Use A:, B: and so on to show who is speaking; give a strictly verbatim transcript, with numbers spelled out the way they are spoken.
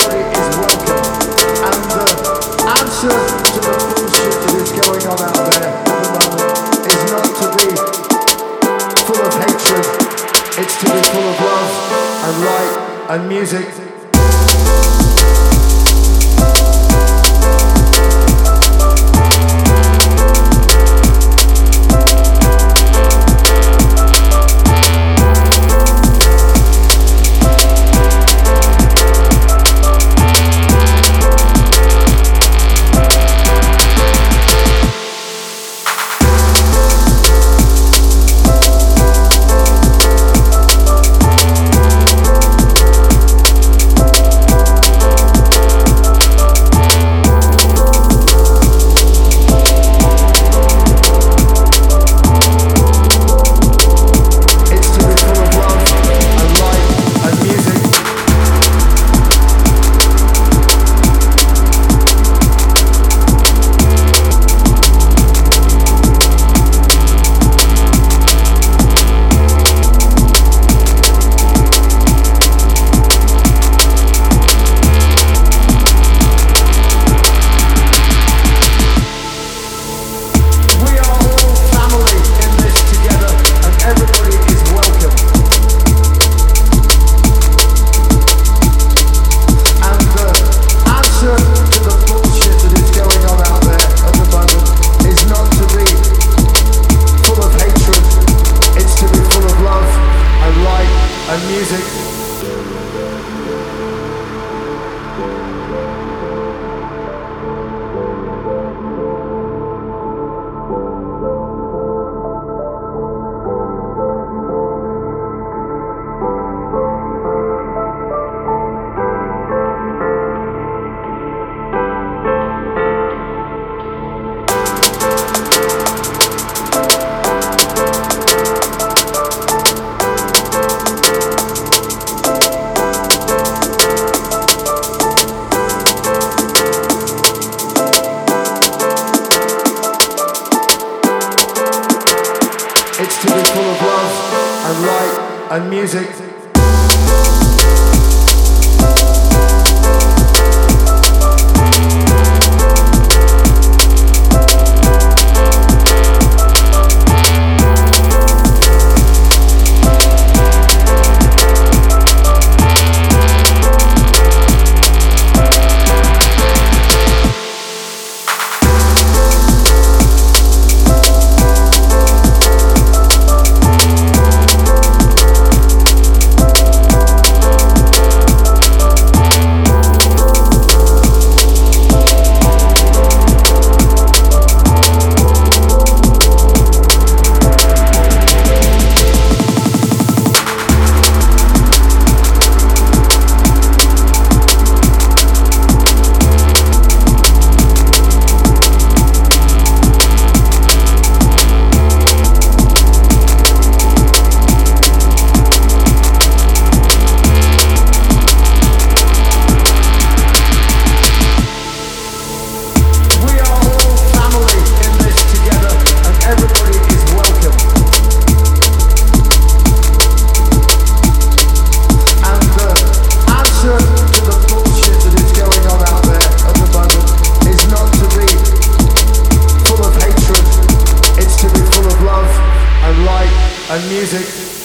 A: everybody is welcome. And the answer to the bullshit that is going on out there at the moment is not to be full of hatred, it's to be full of love and light and music. And music. It's to be full of love and light and music. And music.